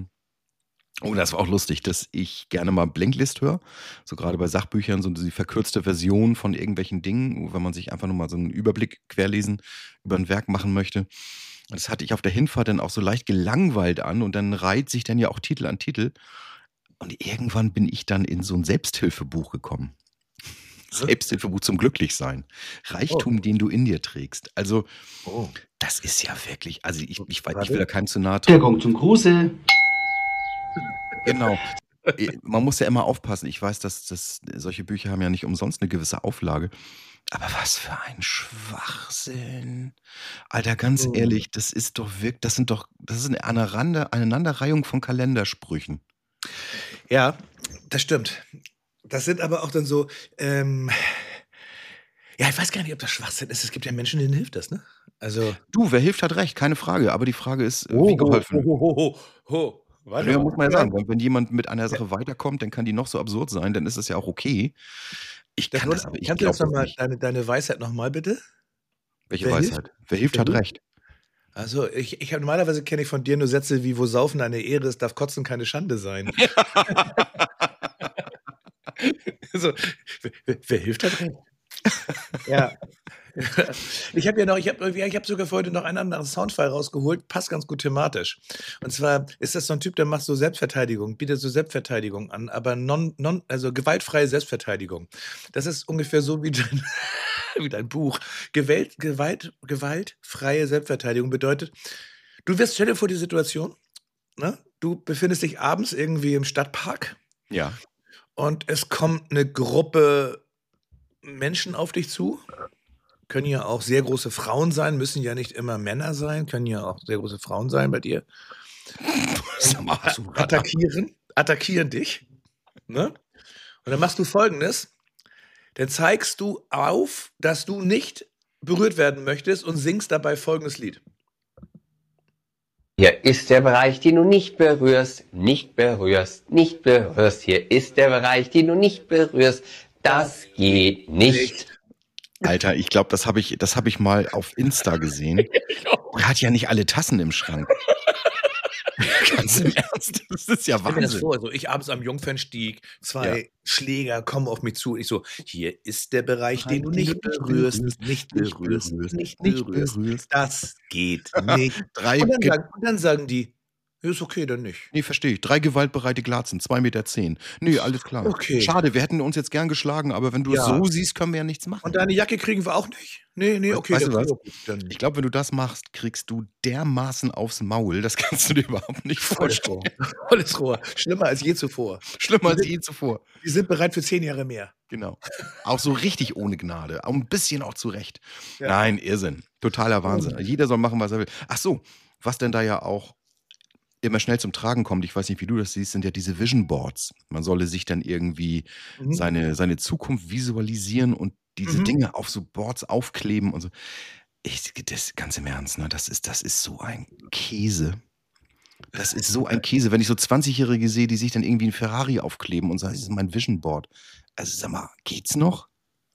das war auch lustig, dass ich gerne mal Blinklist höre. So gerade bei Sachbüchern, so die verkürzte Version von irgendwelchen Dingen, wenn man sich einfach nur mal so einen Überblick querlesen über ein Werk machen möchte. Das hatte ich auf der Hinfahrt dann auch so leicht gelangweilt an und dann reiht sich dann ja auch Titel an Titel. Und irgendwann bin ich dann in so ein Selbsthilfebuch gekommen. Selbsthilfebuch zum Glücklichsein. Reichtum, den du in dir trägst. Also, das ist ja wirklich, also ich will da keinem zu nahe treten. Wirkung zum Gruße. Genau. Man muss ja immer aufpassen. Ich weiß, dass solche Bücher haben ja nicht umsonst eine gewisse Auflage. Aber was für ein Schwachsinn. Alter, ganz ehrlich, das ist eine Aneinanderreihung von Kalendersprüchen. Ja, das stimmt. Das sind aber auch dann so, ich weiß gar nicht, ob das Schwachsinn ist. Es gibt ja Menschen, denen hilft das, ne? Also. Du, wer hilft, hat recht, keine Frage. Aber die Frage ist, wie geholfen. Warte, ja, muss man ja sagen, wenn jemand mit einer Sache weiterkommt, dann kann die noch so absurd sein, dann ist es ja auch okay. Kannst du jetzt nochmal deine Weisheit nochmal bitte? Welche Weisheit? Wer hilft, hat recht. Also, normalerweise kenne ich von dir nur Sätze wie, wo Saufen eine Ehre ist, darf Kotzen keine Schande sein. Also, wer hilft, hat recht. Ja. Ich habe sogar für heute noch einen anderen Soundfile rausgeholt, passt ganz gut thematisch. Und zwar ist das so ein Typ, der macht so Selbstverteidigung, bietet so Selbstverteidigung an, aber also gewaltfreie Selbstverteidigung. Das ist ungefähr so wie dein Buch. Gewaltfreie Selbstverteidigung bedeutet, stell dir vor die Situation, ne? Du befindest dich abends irgendwie im Stadtpark. Ja. Und es kommt eine Gruppe Menschen auf dich zu. Können ja auch sehr große Frauen sein, müssen ja nicht immer Männer sein, können ja auch sehr große Frauen sein bei dir. Attackieren dich. Ne? Und dann machst du Folgendes. Dann zeigst du auf, dass du nicht berührt werden möchtest und singst dabei folgendes Lied. Hier ist der Bereich, den du nicht berührst, nicht berührst, nicht berührst. Hier ist der Bereich, den du nicht berührst. Das geht nicht. Alter, ich glaube, das hab ich mal auf Insta gesehen. Er hat ja nicht alle Tassen im Schrank. Ganz im Ernst, das ist ja Wahnsinn. Das vor, also ich abends am Jungfernstieg, 2 Schläger kommen auf mich zu. Ich so, hier ist der Bereich, den du nicht berührst, nicht berührst. Das geht nicht. Und dann sagen die, Ist okay, dann nicht. Nee, verstehe ich. 3 gewaltbereite Glatzen, 2,10 Meter. Nee, alles klar. Okay. Schade, wir hätten uns jetzt gern geschlagen, aber wenn du es Ja. so siehst, können wir ja nichts machen. Und deine Jacke kriegen wir auch nicht? Nee, okay. Weißt du dann- was? Dann Ich glaube, wenn du das machst, kriegst du dermaßen aufs Maul, das kannst du dir überhaupt nicht vorstellen. volles Rohr. Schlimmer als je zuvor. Schlimmer als je zuvor. Die sind bereit für 10 Jahre mehr. Genau. Auch so richtig ohne Gnade. Auch ein bisschen auch zurecht. Ja. Nein, Irrsinn. Totaler Wahnsinn. Jeder soll machen, was er will. Ach so, was denn da ja auch immer schnell zum Tragen kommt, ich weiß nicht, wie du das siehst, sind ja diese Vision Boards. Man solle sich dann irgendwie seine Zukunft visualisieren und diese Dinge auf so Boards aufkleben und so. Das ganz im Ernst, ne? Das ist so ein Käse. Das ist so ein Käse. Wenn ich so 20-Jährige sehe, die sich dann irgendwie ein Ferrari aufkleben und sagen, das ist mein Vision Board. Also sag mal, geht's noch?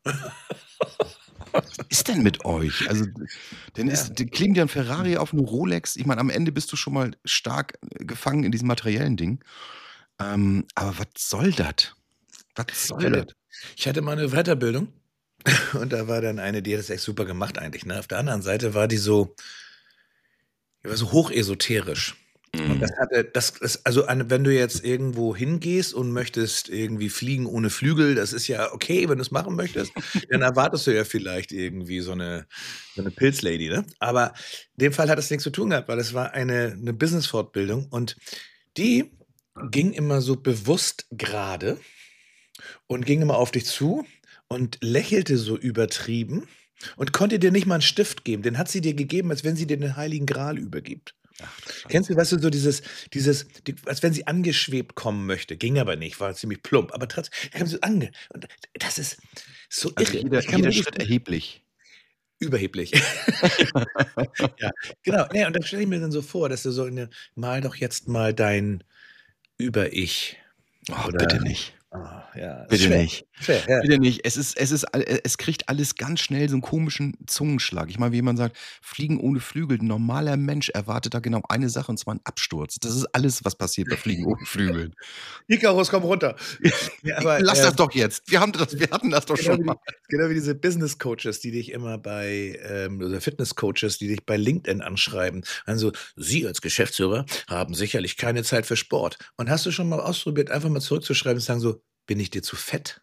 Was ist denn mit euch? Also, die kleben dir ein Ferrari auf eine Rolex. Ich meine, am Ende bist du schon mal stark gefangen in diesem materiellen Ding. Aber was soll das? Was soll das? Ich hatte mal eine Weiterbildung und da war dann eine, die hat das echt super gemacht eigentlich. Ne? Auf der anderen Seite war die war so hochesoterisch. Und das hatte, wenn du jetzt irgendwo hingehst und möchtest irgendwie fliegen ohne Flügel, das ist ja okay, wenn du es machen möchtest, dann erwartest du ja vielleicht irgendwie so eine Pilzlady, ne? Aber in dem Fall hat das nichts zu tun gehabt, weil es war eine Business-Fortbildung und die ging immer so bewusst gerade und ging immer auf dich zu und lächelte so übertrieben und konnte dir nicht mal einen Stift geben. Den hat sie dir gegeben, als wenn sie dir den Heiligen Gral übergibt. Kennst du, weißt du, so als wenn sie angeschwebt kommen möchte. Ging aber nicht, war ziemlich plump. Aber trotzdem, kam sie und das ist so Also irre. jeder Ich kann mir Schritt erheblich. überheblich. Ja, genau. Nee, und dann stelle ich mir dann so vor, dass du so mal doch jetzt mal dein Über-Ich. Oh, Oder- bitte nicht. Ja, Bitte schwer. nicht. Schwer, ja. Bitte nicht. Es kriegt alles ganz schnell so einen komischen Zungenschlag. Ich meine, wie jemand sagt, Fliegen ohne Flügel. Ein normaler Mensch erwartet da genau eine Sache, und zwar einen Absturz. Das ist alles, was passiert bei Fliegen ohne Flügeln. Icarus, komm runter. Ja, aber, Lass das doch jetzt. Wir hatten das doch schon mal. Genau wie diese Business Coaches, die dich immer oder Fitness Coaches, die dich bei LinkedIn anschreiben. Also, Sie als Geschäftsführer haben sicherlich keine Zeit für Sport. Und hast du schon mal ausprobiert, einfach mal zurückzuschreiben und sagen so, bin ich dir zu fett?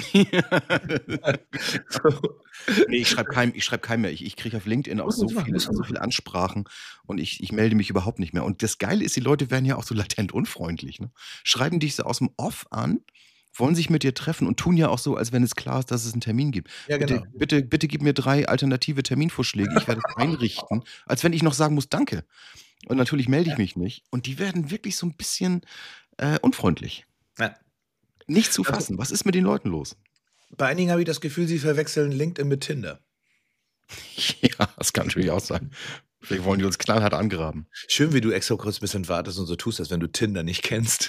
Nee, ich schreibe keinem mehr. Ich kriege auf LinkedIn auch so viele Ansprachen und ich melde mich überhaupt nicht mehr. Und das Geile ist, die Leute werden ja auch so latent unfreundlich. Ne? Schreiben dich so aus dem Off an, wollen sich mit dir treffen und tun ja auch so, als wenn es klar ist, dass es einen Termin gibt. Ja, genau. Bitte gib mir 3 alternative Terminvorschläge. Ich werde es einrichten, als wenn ich noch sagen muss, danke. Und natürlich melde ich mich nicht. Und die werden wirklich so ein bisschen unfreundlich. Ja. Nicht zu fassen. Was ist mit den Leuten los? Bei einigen habe ich das Gefühl, sie verwechseln LinkedIn mit Tinder. Ja, das kann natürlich auch sein. Vielleicht wollen die uns knallhart angraben. Schön, wie du extra kurz ein bisschen wartest und so tust, als wenn du Tinder nicht kennst.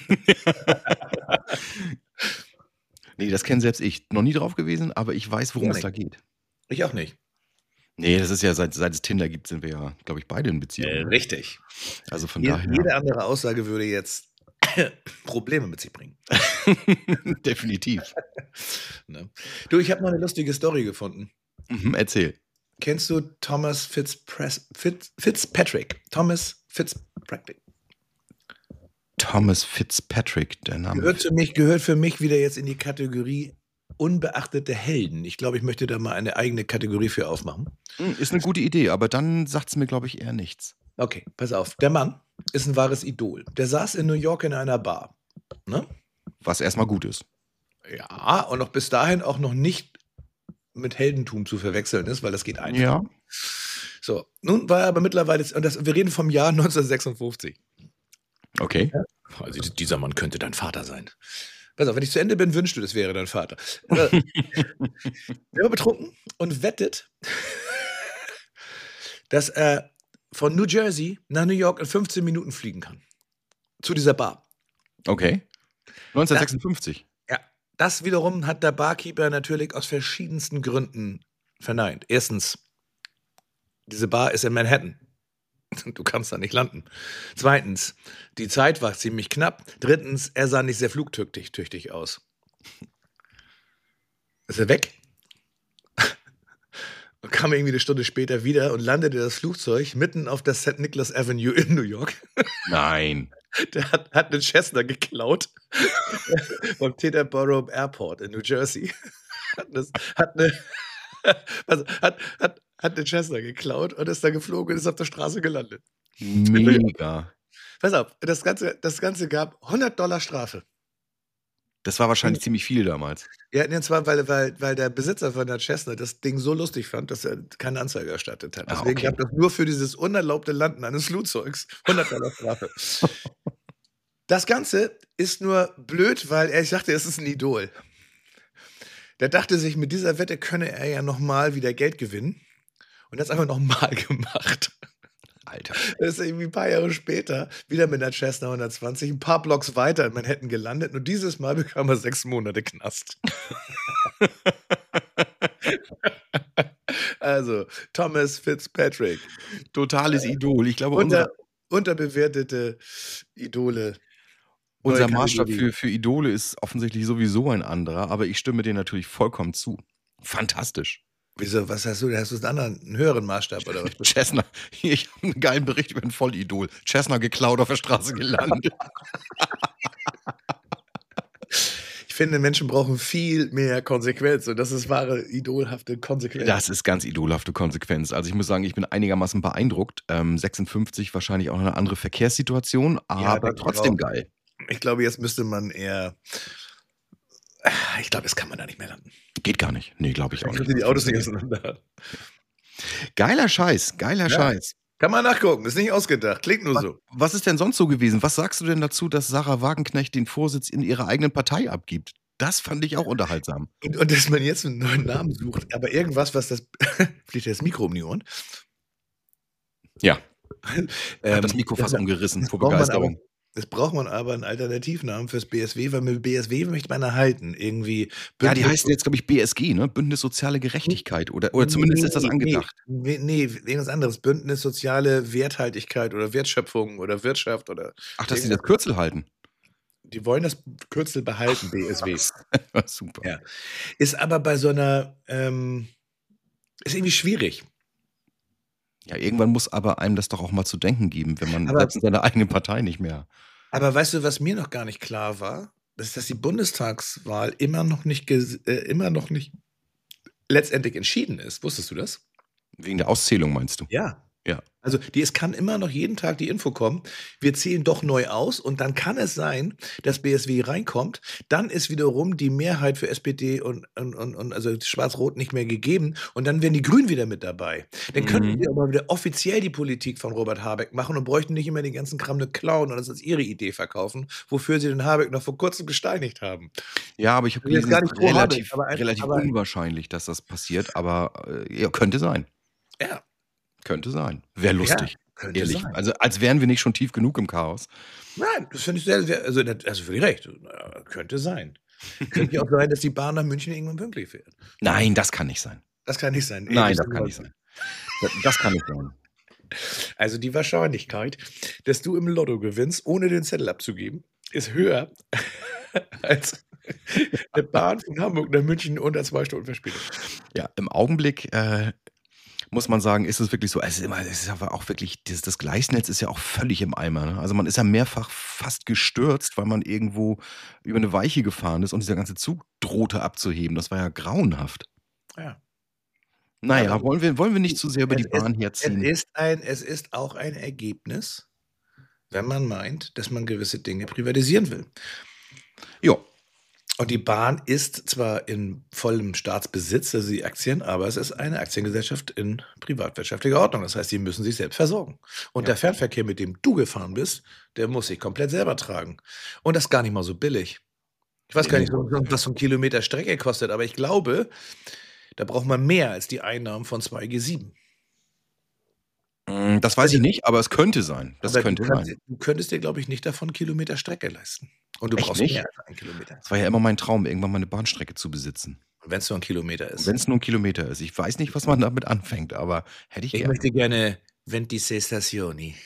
Nee, das kenne selbst ich. Noch nie drauf gewesen, aber ich weiß, worum Ja, es da geht. Ich auch nicht. Nee, das ist ja, seit es Tinder gibt, sind wir ja, glaube ich, beide in Beziehung. Ne? Richtig. Also von Jede daher. andere Aussage würde jetzt Probleme mit sich bringen. Definitiv. Ne? Du, ich habe noch eine lustige Story gefunden. Erzähl. Kennst du Thomas Fitzpatrick? Thomas Fitzpatrick. Thomas Fitzpatrick, der Name. Gehört für mich wieder jetzt in die Kategorie unbeachtete Helden. Ich glaube, ich möchte da mal eine eigene Kategorie für aufmachen. Ist eine gute Idee, aber dann sagt es mir, glaube ich, eher nichts. Okay, pass auf. Der Mann ist ein wahres Idol. Der saß in New York in einer Bar. Ne? Was erstmal gut ist. Ja, und noch bis dahin auch noch nicht mit Heldentum zu verwechseln ist, weil das geht einfach. Ja. So, nun war er aber mittlerweile, wir reden vom Jahr 1956. Okay. Also dieser Mann könnte dein Vater sein. Pass auf, wenn ich zu Ende bin, wünschst du, das wäre dein Vater. Der war betrunken und wettet, dass er von New Jersey nach New York in 15 Minuten fliegen kann. Zu dieser Bar. Okay. 1956. Ja, das wiederum hat der Barkeeper natürlich aus verschiedensten Gründen verneint. Erstens, diese Bar ist in Manhattan. Du kannst da nicht landen. Zweitens, die Zeit war ziemlich knapp. Drittens, er sah nicht sehr flugtüchtig aus. Ist er weg? kam irgendwie eine Stunde später wieder und landete das Flugzeug mitten auf der St. Nicholas Avenue in New York. Nein. Der hat einen Cessna geklaut vom Teterboro Airport in New Jersey. Hat eine Cessna geklaut und ist da geflogen und ist auf der Straße gelandet. Mega. Pass auf, das Ganze gab $100 Strafe. Das war wahrscheinlich ziemlich viel damals. Ja, und zwar, weil der Besitzer von der Cessna das Ding so lustig fand, dass er keine Anzeige erstattet hat. Deswegen gab es nur für dieses unerlaubte Landen eines Flugzeugs $100 Strafe. Das Ganze ist nur blöd, weil ich sagte, es ist ein Idol. Der dachte sich, mit dieser Wette könne er ja nochmal wieder Geld gewinnen. Und das einfach nochmal gemacht. Alter. Das ist irgendwie ein paar Jahre später wieder mit der Cessna 120 ein paar Blocks weiter in Manhattan gelandet und dieses Mal bekam er 6 Monate Knast. Also, Thomas Fitzpatrick. Totales Idol. Ich glaube, unterbewertete Idole. Unser Maßstab für Idole ist offensichtlich sowieso ein anderer, aber ich stimme dir natürlich vollkommen zu. Fantastisch. Wieso, was hast du? Hast du einen höheren Maßstab oder was? Cessna. Ich habe einen geilen Bericht über ein Vollidol. Cessna geklaut, auf der Straße gelandet. Ich finde, Menschen brauchen viel mehr Konsequenz und das ist wahre idolhafte Konsequenz. Das ist ganz idolhafte Konsequenz. Also ich muss sagen, ich bin einigermaßen beeindruckt. 56 wahrscheinlich auch eine andere Verkehrssituation, aber trotzdem geil. Ich glaube, jetzt müsste man eher. Ich glaube, jetzt kann man da nicht mehr landen. Geht gar nicht. Nee, glaube ich auch nicht. Die Autos nicht auseinander. Geiler Scheiß, Scheiß. Kann man nachgucken, ist nicht ausgedacht, klingt nur so. Was ist denn sonst so gewesen? Was sagst du denn dazu, dass Sarah Wagenknecht den Vorsitz in ihrer eigenen Partei abgibt? Das fand ich auch unterhaltsam. Und dass man jetzt einen neuen Namen sucht, aber irgendwas, was das. Fliegt das Mikro um die Ohren? Ja. Hat das Mikro fast umgerissen vor Begeisterung. Jetzt braucht man aber einen Alternativnamen fürs BSW, weil mit BSW möchte man erhalten. Irgendwie. Ja, die heißt jetzt, glaube ich, BSG, ne? Bündnis Soziale Gerechtigkeit. Oder zumindest ist das angedacht. Nee, irgendwas anderes. Bündnis Soziale Werthaltigkeit oder Wertschöpfung oder Wirtschaft oder. Ach, dass sie das Kürzel halten. Die wollen das Kürzel behalten, BSW. Super. Ja. Ist aber bei so einer. Ist irgendwie schwierig. Ja, irgendwann muss aber einem das doch auch mal zu denken geben, wenn man selbst in seiner eigenen Partei nicht mehr. Aber weißt du, was mir noch gar nicht klar war? Das ist, dass die Bundestagswahl immer noch nicht letztendlich entschieden ist. Wusstest du das? Wegen der Auszählung meinst du? Ja. Ja. Also es kann immer noch jeden Tag die Info kommen, wir zählen doch neu aus und dann kann es sein, dass BSW reinkommt, dann ist wiederum die Mehrheit für SPD und also Schwarz-Rot nicht mehr gegeben und dann wären die Grünen wieder mit dabei. Dann könnten wir aber wieder offiziell die Politik von Robert Habeck machen und bräuchten nicht immer den ganzen Kram eine klauen und das als ihre Idee verkaufen, wofür sie den Habeck noch vor kurzem gesteinigt haben. Ja, aber ich habe gelesen, es ist relativ unwahrscheinlich, dass das passiert, aber ja, könnte sein. Ja. Könnte sein. Wäre lustig. Ja, könnte ehrlich. sein. Also als wären wir nicht schon tief genug im Chaos. Nein, das finde ich also völlig recht. Könnte sein. Könnte ja auch sein, dass die Bahn nach München irgendwann pünktlich fährt. Nein, das kann nicht sein. Das kann nicht sein. Nein, das kann nicht sein. Das kann nicht sein. Also die Wahrscheinlichkeit, dass du im Lotto gewinnst, ohne den Zettel abzugeben, ist höher als eine Bahn von Hamburg nach München unter 2 Stunden Verspätung. Ja, im Augenblick muss man sagen, ist es wirklich so. Es ist aber auch wirklich, das Gleisnetz ist ja auch völlig im Eimer. Ne? Also man ist ja mehrfach fast gestürzt, weil man irgendwo über eine Weiche gefahren ist und dieser ganze Zug drohte abzuheben. Das war ja grauenhaft. Ja. Naja, ja, wollen wir nicht zu sehr über die Bahn herziehen. Es ist auch ein Ergebnis, wenn man meint, dass man gewisse Dinge privatisieren will. Ja. Und die Bahn ist zwar in vollem Staatsbesitz, also die Aktien, aber es ist eine Aktiengesellschaft in privatwirtschaftlicher Ordnung. Das heißt, sie müssen sich selbst versorgen. Und der Fernverkehr, mit dem du gefahren bist, der muss sich komplett selber tragen. Und das ist gar nicht mal so billig. Ich weiß gar nicht, was so ein Kilometer Strecke kostet, aber ich glaube, da braucht man mehr als die Einnahmen von 2G7. Das weiß ich nicht, aber es könnte sein. Du könntest dir, glaube ich, nicht davon Kilometer Strecke leisten. Und du brauchst mehr als 1 Kilometer. Das war ja immer mein Traum, irgendwann mal eine Bahnstrecke zu besitzen. Wenn es nur 1 Kilometer ist. Wenn es nur 1 Kilometer ist. Ich weiß nicht, was man damit anfängt, aber hätte ich gerne. Ich möchte gerne 26 Stazioni.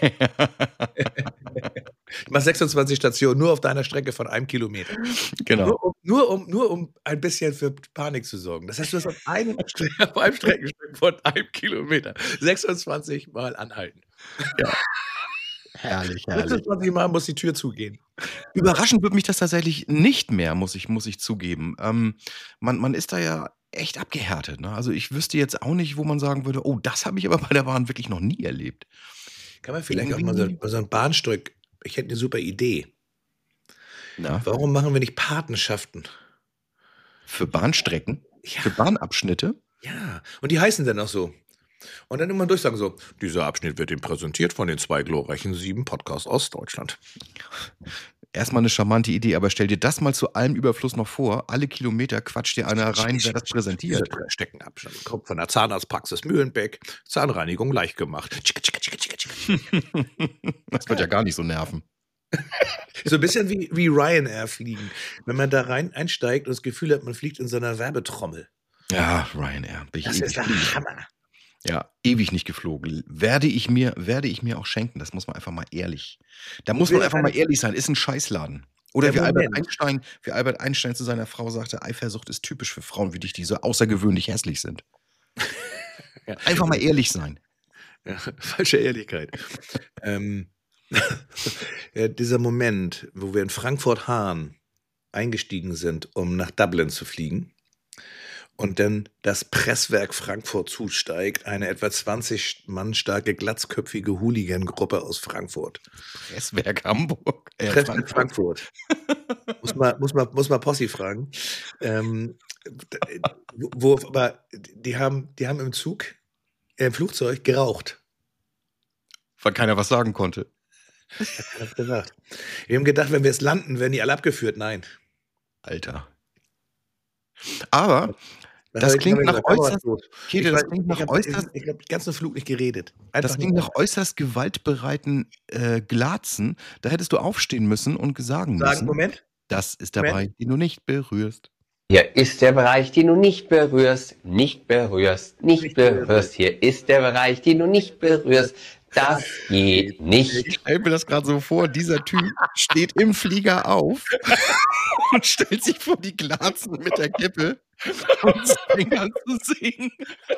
Ich mache 26 Stationen nur auf deiner Strecke von 1 Kilometer. Genau. Nur um ein bisschen für Panik zu sorgen. Das heißt, du hast auf einem Streckenstück von 1 Kilometer 26 Mal anhalten. Ja. Herrlich, herrlich. 26 Mal muss die Tür zugehen. Überraschend wird mich das tatsächlich nicht mehr, muss ich zugeben. Man ist da ja echt abgehärtet. Ne? Also ich wüsste jetzt auch nicht, wo man sagen würde, oh, das habe ich aber bei der Bahn wirklich noch nie erlebt. Kann man vielleicht auch mal so ein Bahnstück, ich hätte eine super Idee. Na? Warum machen wir nicht Patenschaften? Für Bahnstrecken? Ja. Für Bahnabschnitte? Ja, und die heißen dann auch so. Und dann immer durchsagen so, dieser Abschnitt wird Ihnen präsentiert von den 2 glorreichen 7 Podcasts aus Deutschland. Erstmal eine charmante Idee, aber stell dir das mal zu allem Überfluss noch vor. Alle Kilometer quatscht dir einer rein, wer das präsentiert. Steckenabstand. Kommt von der Zahnarztpraxis Mühlenbeck. Zahnreinigung leicht gemacht. Das wird ja gar nicht so nerven. So ein bisschen wie Ryanair fliegen. Wenn man da rein einsteigt und das Gefühl hat, man fliegt in so einer Werbetrommel. Ja, Ryanair. Das ist der Hammer. Ja, ewig nicht geflogen. Werde ich mir auch schenken. Das muss man einfach mal ehrlich. Da muss man einfach mal ehrlich sein. Ist ein Scheißladen. Oder wie Albert Einstein zu seiner Frau sagte, Eifersucht ist typisch für Frauen wie dich, die so außergewöhnlich hässlich sind. Ja. Einfach mal ehrlich sein. Ja, falsche Ehrlichkeit. Ja, dieser Moment, wo wir in Frankfurt-Hahn eingestiegen sind, um nach Dublin zu fliegen, und dann das Presswerk Frankfurt zusteigt, eine etwa 20 Mann starke, glatzköpfige Hooligan-Gruppe aus Frankfurt. Presswerk Hamburg. Presswerk Frankfurt. muss mal Possi fragen. Aber die haben im Flugzeug geraucht. Weil keiner was sagen konnte. Hat gesagt. Wir haben gedacht, wenn wir es landen, werden die alle abgeführt. Nein. Alter. Aber das klingt nach äußerst. Ich habe den ganzen Flug nicht geredet. Das klingt nach äußerst gewaltbereiten Glatzen. Da hättest du aufstehen müssen und sagen müssen. Moment. Das ist der Bereich, den du nicht berührst. Hier ist der Bereich, den du nicht berührst, nicht berührst, nicht berührst. Hier ist der Bereich, den du nicht berührst. Das geht nicht. Ich stelle mir das gerade so vor, dieser Typ steht im Flieger auf und stellt sich vor die Glatzen mit der Kippe und fängt an zu singen.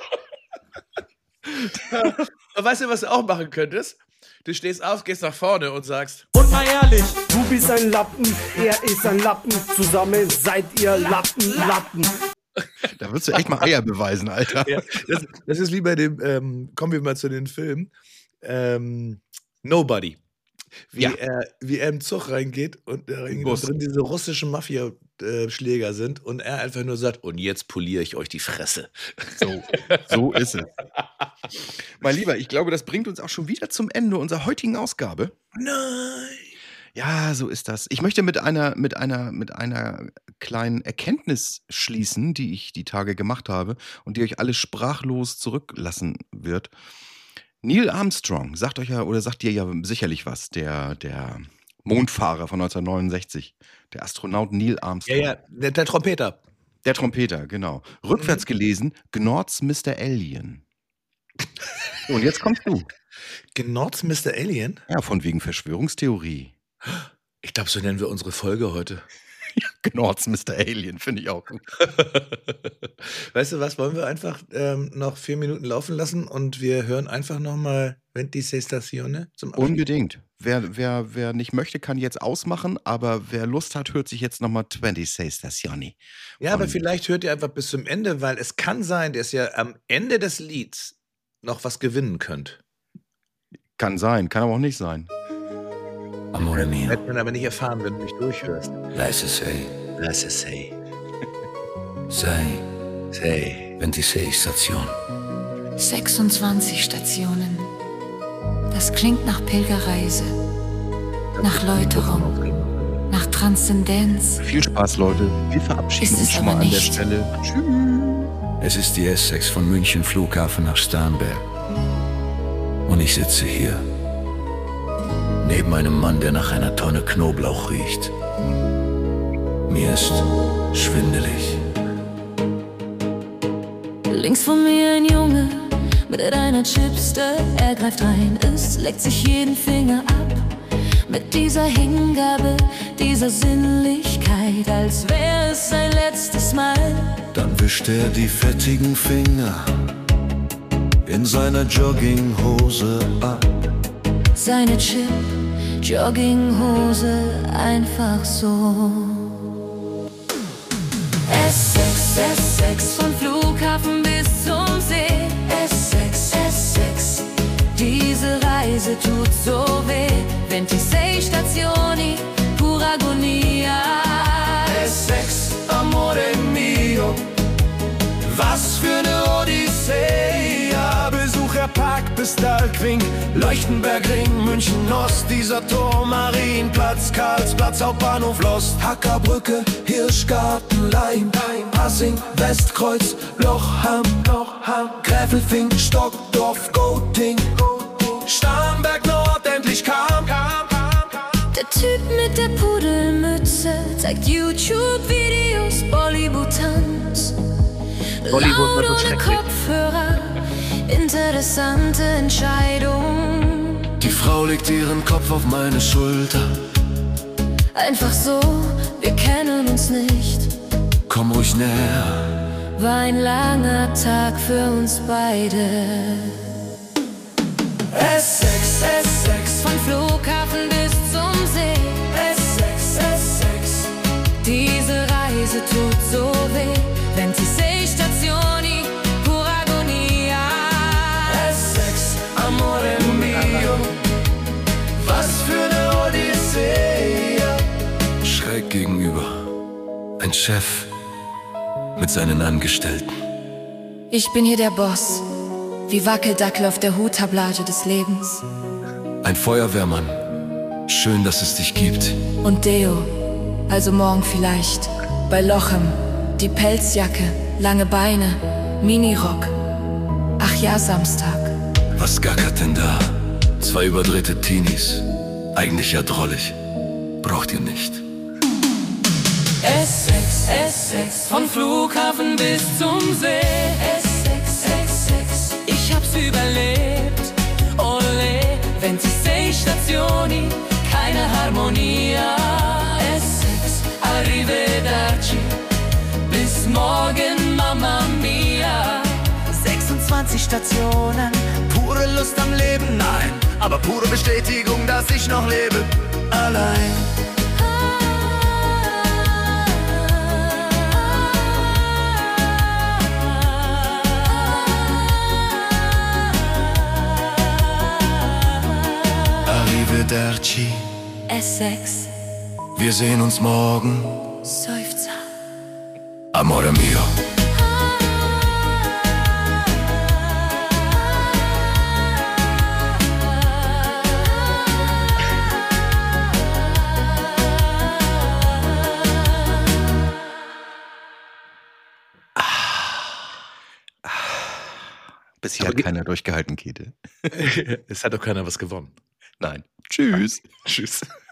Und weißt du, was du auch machen könntest? Du stehst auf, gehst nach vorne und sagst: Und mal ehrlich, du bist ein Lappen, er ist ein Lappen, zusammen seid ihr Lappen. Da würdest du echt mal Eier beweisen, Alter. Ja, das ist wie bei dem, kommen wir mal zu den Filmen, Nobody. Wie er im Zug reingeht und drin diese russischen Mafia-Schläger sind und er einfach nur sagt, und jetzt poliere ich euch die Fresse. So ist es. Mein Lieber, ich glaube, das bringt uns auch schon wieder zum Ende unserer heutigen Ausgabe. Nein. Ja, so ist das. Ich möchte mit einer kleinen Erkenntnis schließen, die ich die Tage gemacht habe und die euch alle sprachlos zurücklassen wird. Neil Armstrong sagt euch ja oder sagt dir ja sicherlich was, der Mondfahrer von 1969, der Astronaut Neil Armstrong. Ja, der Trompeter. Der Trompeter, genau. Rückwärts gelesen, Gnort's Mr. Alien. Und jetzt kommst du. Gnort's Mr. Alien? Ja, von wegen Verschwörungstheorie. Ich glaube, so nennen wir unsere Folge heute. Ja, Gnort's Mr. Alien, finde ich auch gut. Weißt du was, wollen wir einfach noch 4 Minuten laufen lassen und wir hören einfach nochmal 26 Stazione zum Abschluss? Unbedingt. Wer nicht möchte, kann jetzt ausmachen, aber wer Lust hat, hört sich jetzt nochmal 26 Stazioni. Ja, aber vielleicht hört ihr einfach bis zum Ende, weil es kann sein, dass ihr am Ende des Lieds noch was gewinnen könnt. Kann sein, kann aber auch nicht sein. Amore mio. Wird man aber nicht erfahren, wenn du mich durchhörst. Leise sei. Lass es sei. Sei. Sei. 26 Stationen. 26 Stationen. Das klingt nach Pilgerreise, nach Läuterung, nach Transzendenz. Viel Spaß, Leute. Wir verabschieden Ist es uns schon mal aber an der nicht. Stelle. Tschüss. Es ist die S6 von München Flughafen nach Starnberg. Und ich sitze hier. Neben einem Mann, der nach einer Tonne Knoblauch riecht. Mir ist schwindelig. Links von mir ein Junge mit einer Chipster. Er greift rein, es leckt sich jeden Finger ab. Mit dieser Hingabe, dieser Sinnlichkeit, als wäre es sein letztes Mal. Dann wischt er die fettigen Finger in seiner Jogginghose ab. Seine Chip-Jogginghose einfach so. S6, S6, von Flughafen bis zum See. S6, S6, diese Reise tut so weh. 26 stazioni, pura agonia. S6, amore mio, was für eine Odyssee. Besucherpark bis Dalkwing, Leuchtenbergring, München Ost, dieser Turm, Marienplatz, Karlsplatz, Hauptbahnhof Lost, Hackerbrücke, Hirschgarten, Leim, Passing, Westkreuz, Lochham, Gräfelfing, Stockdorf, Goting, Starnberg Nord, endlich kam. Der Typ mit der Pudelmütze zeigt YouTube-Videos, Bollywood-Tanz. Bollywood wird Laut uns ohne schrecklich. Kopfhörer, interessante Entscheidung. Die Frau legt ihren Kopf auf meine Schulter. Einfach so, wir kennen uns nicht. Komm ruhig näher. War ein langer Tag für uns beide. S6, S6, Von Flughafen bis zum See. S6, S6. Diese Reise tut so weh. 26 stazioni, pura agonia. S6, amore mio, was für eine Odyssee. Schräg gegenüber, ein Chef mit seinen Angestellten. Ich bin hier der Boss, wie Wackeldackel auf der Hutablage des Lebens. Ein Feuerwehrmann, schön, dass es dich gibt. Und Deo, also morgen vielleicht, bei Lochem, die Pelzjacke, lange Beine, Minirock. Ach ja, Samstag. Was gackert denn da? 2 überdrehte Teenies, eigentlich ja drollig, braucht ihr nicht. S6, S6, von Flughafen bis zum See. S6, S6, ich hab's überlebt. Ole, 26 stazioni, keine Harmonia. S6, arrivederci, bis morgen, Mamma mia. 26 Stationen, pure Lust am Leben, nein, aber pure Bestätigung, dass ich noch lebe, allein. Arrivederci, S6, Wir sehen uns morgen, Seufzer. amore mio. Bisher Aber hat keiner durchgehalten, Käthe. Es hat doch keiner was gewonnen. Nein. Tschüss. Tschüss.